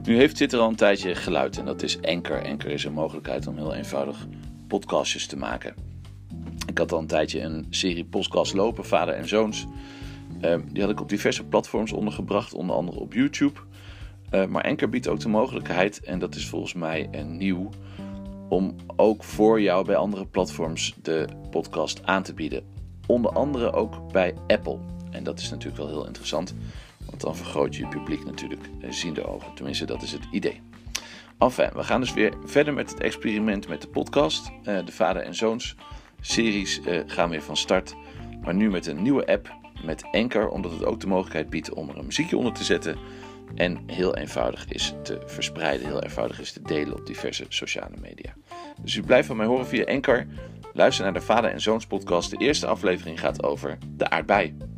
Zit er al een tijdje geluid en dat is Anchor. Anchor is een mogelijkheid om heel eenvoudig podcastjes te maken. Ik had al een tijdje een serie podcasts lopen, Vader en Zoons. Die had ik op diverse platforms ondergebracht, onder andere op YouTube. Maar Anchor biedt ook de mogelijkheid, en dat is volgens mij nieuw, om ook voor jou bij andere platforms de podcast aan te bieden. Onder andere ook bij Apple. En dat is natuurlijk wel heel interessant, want dan vergroot je publiek natuurlijk ziende ogen. Tenminste, dat is het idee. Enfin, we gaan dus weer verder met het experiment met de podcast. De Vader en Zoons series gaan weer van start. Maar nu met een nieuwe app, met Anchor, omdat het ook de mogelijkheid biedt om er een muziekje onder te zetten. En heel eenvoudig is te verspreiden, heel eenvoudig is te delen op diverse sociale media. Dus u blijft van mij horen via Anchor. Luister naar de Vader en Zoons podcast. De eerste aflevering gaat over de aardbei.